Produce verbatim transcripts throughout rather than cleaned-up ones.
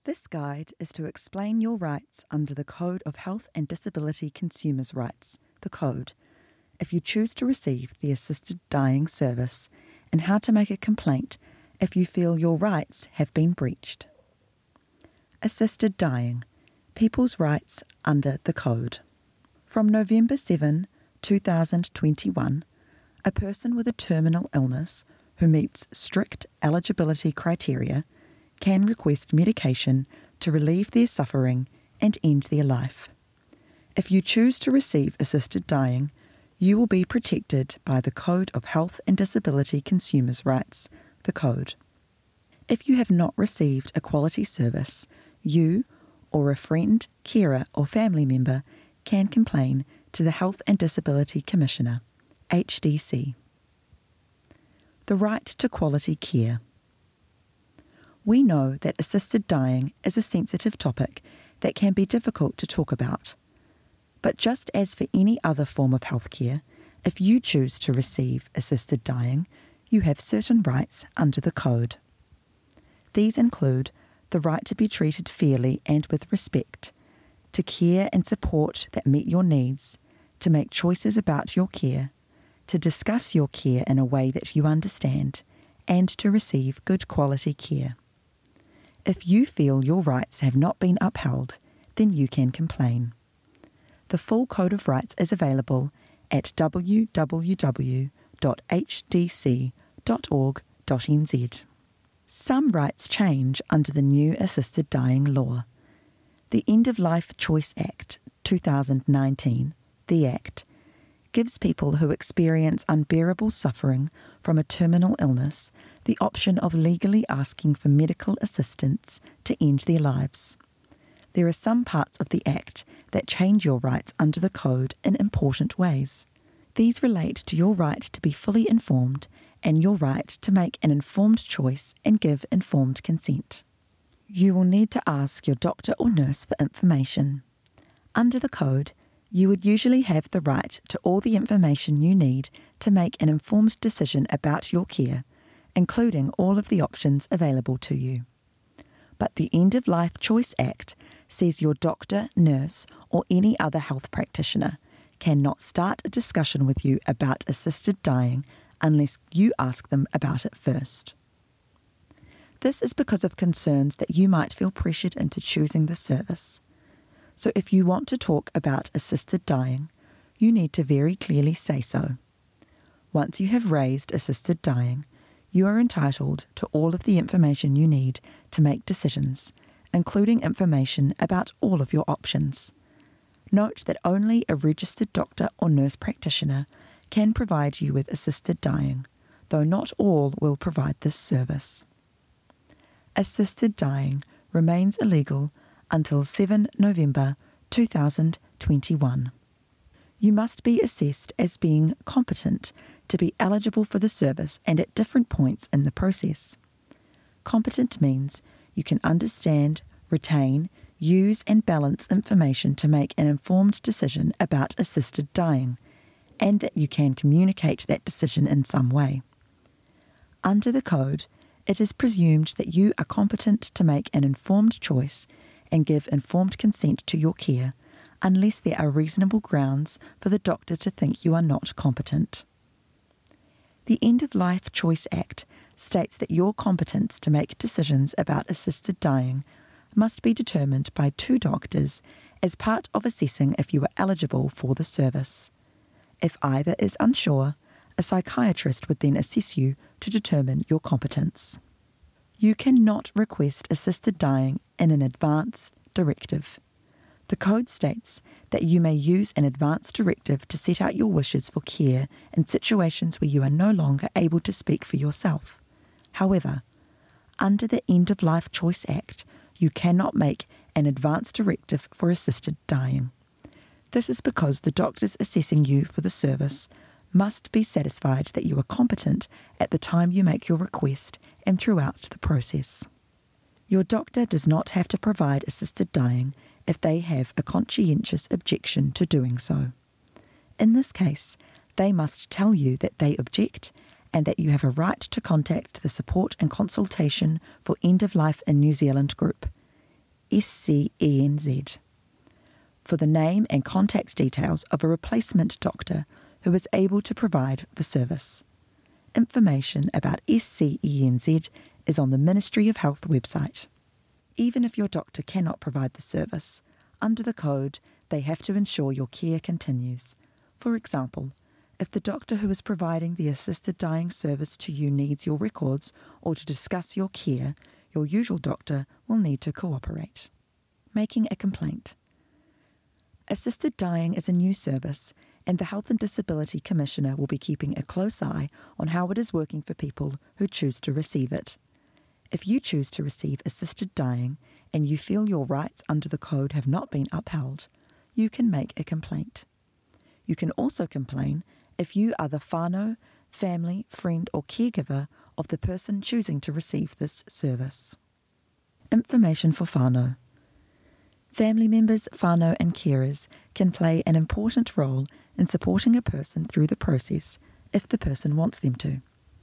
This guide is to explain your rights under the Code of Health and Disability Consumers' Rights, the Code, if you choose to receive the assisted dying service, and how to make a complaint if you feel your rights have been breached. Assisted dying, people's rights under the Code. From November seventh, two thousand twenty-one, a person with a terminal illness who meets strict eligibility criteria can request medication to relieve their suffering and end their life. If you choose to receive assisted dying, you will be protected by the Code of Health and Disability Consumers' Rights, the Code. If you have not received a quality service, you or a friend, carer or family member can complain to the Health and Disability Commissioner, H D C. The right to quality care. We know that assisted dying is a sensitive topic that can be difficult to talk about. But just as for any other form of healthcare, if you choose to receive assisted dying, you have certain rights under the Code. These include the right to be treated fairly and with respect, to care and support that meet your needs, to make choices about your care, to discuss your care in a way that you understand, and to receive good quality care. If you feel your rights have not been upheld, then you can complain. The full Code of Rights is available at w w w dot h d c dot org dot n z. Some rights change under the new assisted dying law. The End of Life Choice Act two thousand nineteen, the Act, gives people who experience unbearable suffering from a terminal illness the option of legally asking for medical assistance to end their lives. There are some parts of the Act that change your rights under the Code in important ways. These relate to your right to be fully informed and your right to make an informed choice and give informed consent. You will need to ask your doctor or nurse for information. Under the Code, you would usually have the right to all the information you need to make an informed decision about your care, including all of the options available to you. But the End of Life Choice Act says your doctor, nurse, or any other health practitioner cannot start a discussion with you about assisted dying unless you ask them about it first. This is because of concerns that you might feel pressured into choosing the service. So if you want to talk about assisted dying, you need to very clearly say so. Once you have raised assisted dying, you are entitled to all of the information you need to make decisions, including information about all of your options. Note that only a registered doctor or nurse practitioner can provide you with assisted dying, though not all will provide this service. Assisted dying remains illegal until the seventh of November two thousand twenty-one. You must be assessed as being competent to be eligible for the service and at different points in the process. Competent means you can understand, retain, use and balance information to make an informed decision about assisted dying, and that you can communicate that decision in some way. Under the Code, it is presumed that you are competent to make an informed choice and give informed consent to your care, unless there are reasonable grounds for the doctor to think you are not competent. The End of Life Choice Act states that your competence to make decisions about assisted dying must be determined by two doctors as part of assessing if you are eligible for the service. If either is unsure, a psychiatrist would then assess you to determine your competence. You cannot request assisted dying in an advance directive. The Code states that you may use an advance directive to set out your wishes for care in situations where you are no longer able to speak for yourself. However, under the End of Life Choice Act, you cannot make an advance directive for assisted dying. This is because the doctors assessing you for the service must be satisfied that you are competent at the time you make your request and throughout the process. Your doctor does not have to provide assisted dying if they have a conscientious objection to doing so. In this case, they must tell you that they object and that you have a right to contact the Support and Consultation for End of Life in New Zealand group, S C E N Z for the name and contact details of a replacement doctor who is able to provide the service. Information about S C E N Z is on the Ministry of Health website. Even if your doctor cannot provide the service, under the code, they have to ensure your care continues. For example, if the doctor who is providing the assisted dying service to you needs your records or to discuss your care, your usual doctor will need to cooperate. Making a complaint. Assisted dying is a new service, and the Health and Disability Commissioner will be keeping a close eye on how it is working for people who choose to receive it. If you choose to receive assisted dying and you feel your rights under the code have not been upheld, you can make a complaint. You can also complain if you are the whānau, family, friend or caregiver of the person choosing to receive this service. Information for whānau. Family members, whānau and carers can play an important role in supporting a person through the process if the person wants them to.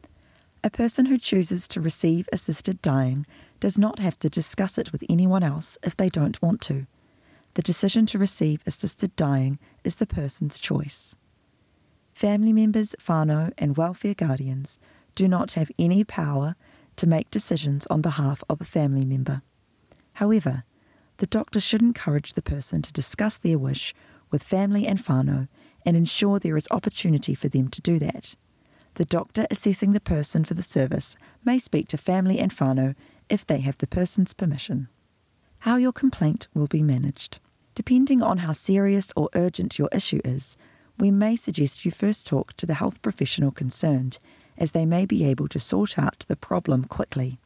A person who chooses to receive assisted dying does not have to discuss it with anyone else if they don't want to. The decision to receive assisted dying is the person's choice. Family members, whānau and welfare guardians do not have any power to make decisions on behalf of a family member. However, the doctor should encourage the person to discuss their wish with family and whānau and ensure there is opportunity for them to do that. The doctor assessing the person for the service may speak to family and whānau if they have the person's permission. How your complaint will be managed. Depending on how serious or urgent your issue is, we may suggest you first talk to the health professional concerned, as they may be able to sort out the problem quickly.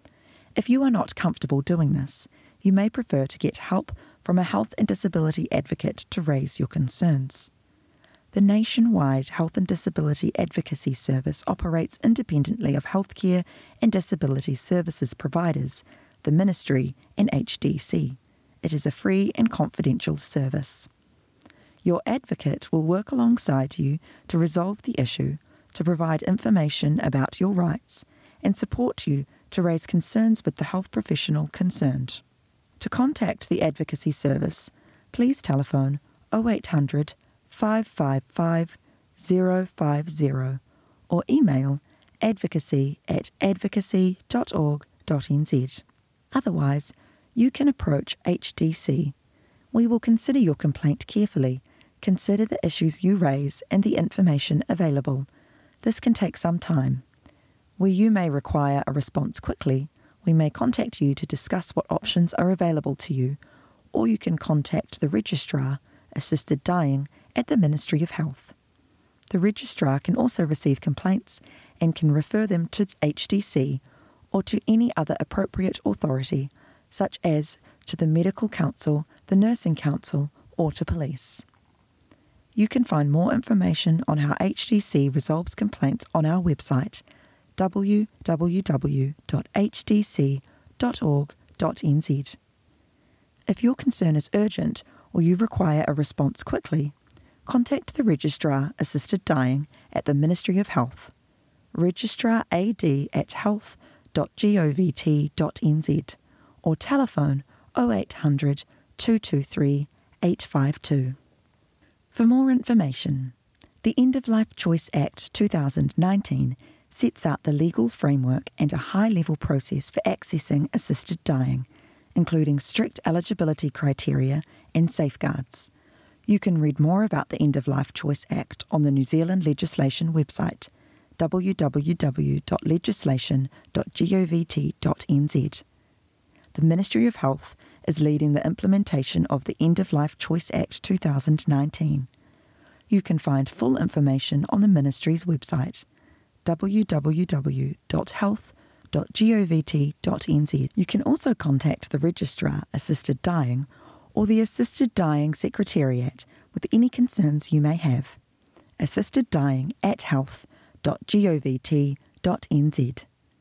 If you are not comfortable doing this, you may prefer to get help from a health and disability advocate to raise your concerns. The nationwide Health and Disability Advocacy Service operates independently of healthcare and disability services providers, the Ministry and H D C. It is a free and confidential service. Your advocate will work alongside you to resolve the issue, to provide information about your rights, and support you to raise concerns with the health professional concerned. To contact the Advocacy Service, please telephone oh eight hundred, five five five, oh five oh or email advocacy at advocacy dot org dot n z. Otherwise, you can approach H D C. We will consider your complaint carefully, consider the issues you raise and the information available. This can take some time. Where you may require a response quickly, we may contact you to discuss what options are available to you, or you can contact the Registrar, Assisted Dying, at the Ministry of Health. The Registrar can also receive complaints and can refer them to H D C or to any other appropriate authority, such as to the Medical Council, the Nursing Council, or to police. You can find more information on how H D C resolves complaints on our website, w w w dot h d c dot org dot n z. If your concern is urgent or you require a response quickly, contact the Registrar Assisted Dying at the Ministry of Health, registrar a d at health dot govt dot n z, or telephone oh eight hundred, two two three, eight five two. For more information, the End of Life Choice Act two thousand nineteen sets out the legal framework and a high-level process for accessing assisted dying, including strict eligibility criteria and safeguards. You can read more about the End of Life Choice Act on the New Zealand Legislation website, w w w dot legislation dot govt dot n z. The Ministry of Health is leading the implementation of the End of Life Choice Act two thousand nineteen. You can find full information on the Ministry's website, w w w dot health dot govt dot n z. You can also contact the Registrar Assisted Dying or the Assisted Dying Secretariat with any concerns you may have. Assisted Dying at health dot govt dot n z.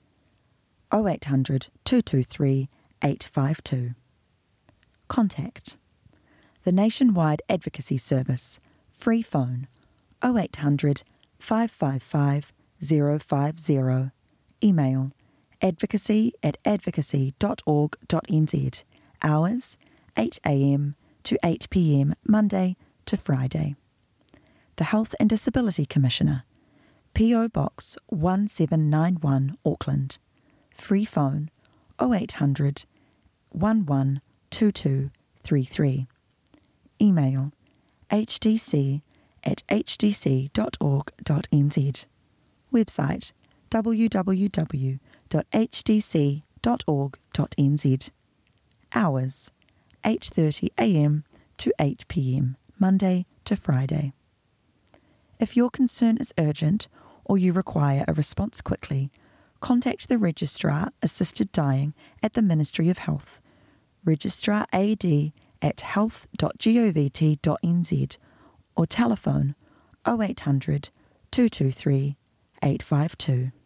oh eight hundred, two two three, eight five two. Contact the Nationwide Advocacy Service, free phone oh eight hundred, five five five, oh five oh, email advocacy at advocacy dot org dot n z. Hours, eight a.m. to eight p.m. Monday to Friday. The Health and Disability Commissioner, P O Box one seven nine one, Auckland. Free phone oh eight hundred, one one two two three three. Email h d c at h d c dot org dot n z. Website w w w dot h d c dot org dot n z. Hours eight thirty a.m. to eight p.m. Monday to Friday. If your concern is urgent or you require a response quickly, contact the Registrar Assisted Dying at the Ministry of Health, Registrar A D at health dot govt dot n z, or telephone oh eight hundred, two two three, eight five two.